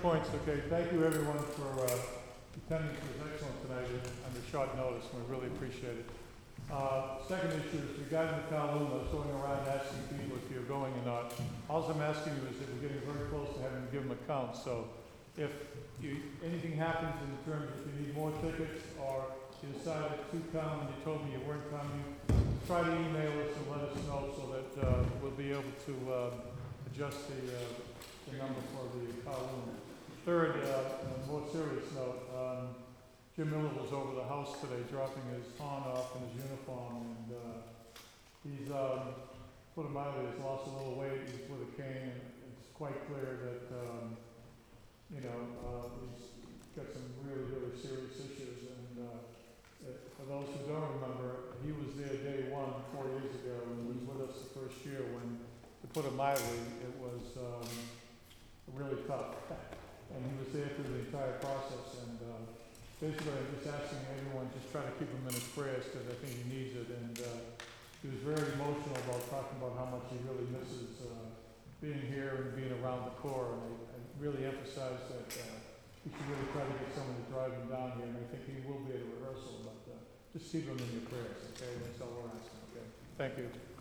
points, okay. Thank you everyone for attending. It was excellent tonight under short notice, and we really appreciate it. Second issue is regarding the Kowloon. I was going around asking people if you're going or not. All I'm asking you is that we're getting very close to having to give them a count. So if anything happens in terms of if you need more tickets or you decided to come and you told me you weren't coming, try to email us and let us know so that we'll be able to adjust the number for the Kowloon. Third, on a more serious note, Jim Miller was over the house today dropping his pawn off in his uniform, and he's put him out, he's lost a little weight, he's with a cane, and it's quite clear that he's got some really, really serious issues. And for those who don't remember, he was there day one 4 years ago, and he was with us the first year when, to put it mildly, it was really tough. And he was there through the entire process. And basically, I'm just asking everyone, just try to keep him in his prayers because I think he needs it. And he was very emotional about talking about how much he really misses being here and being around the Corps. And I really emphasize that we should really try to get someone to drive him down here. And I think he will be at a rehearsal, but just keep him in your prayers, okay? That's all we're asking, okay? Thank you.